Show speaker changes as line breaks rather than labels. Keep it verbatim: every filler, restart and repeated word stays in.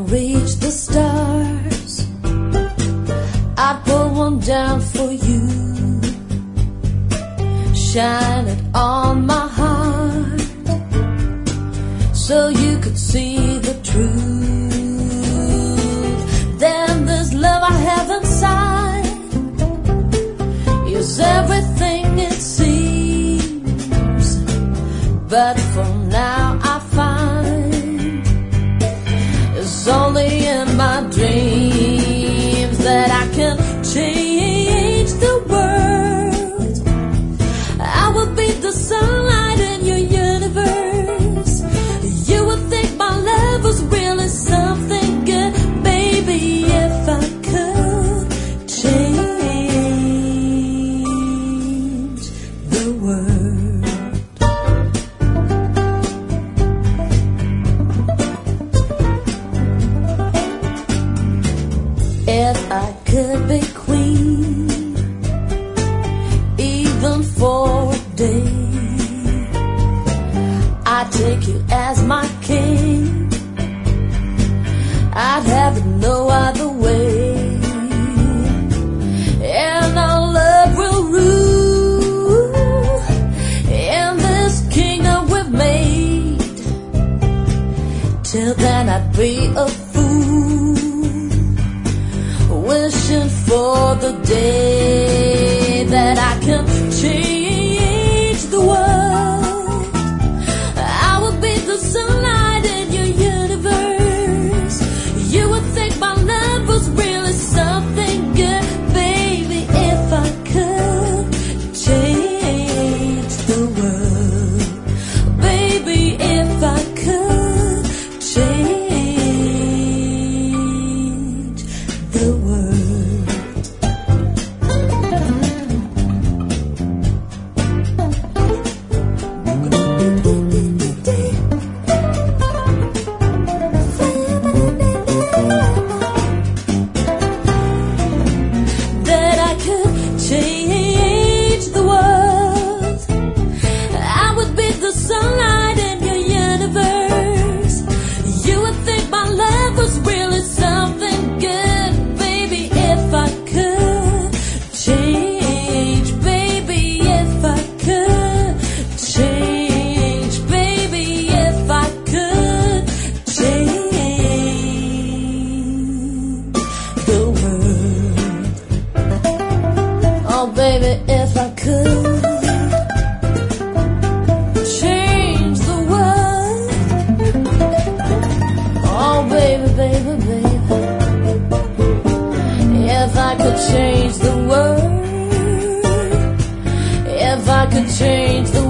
reach the stars, I'd put one down for you, shine it on my heart, so you could see the truth. Then this love I have inside is everything it seems, but for now I find it's only in my dreams that I can change the world. I will be the sunlight in your universe. You would think my love was really something good, baby, if I could change the world. If I could be queen, even for a day, I'd take you as my king. I'd have it no other way, and our love will rule in this kingdom we've made. Till then I'd be a fool, wishing for the day that I can change the world. I will be the sunlight in your universe. You would think my love was really something good, baby, if I could change the world. Baby, if I could change the world. That I could change the world. I would be the sunlight in your universe. You would think my love was really something good, baby, if I could change, baby, if I could change, baby, if I could change the world. Oh, baby, if I could change the world. Oh, baby, baby, baby, if I could change the world, if I could change the world.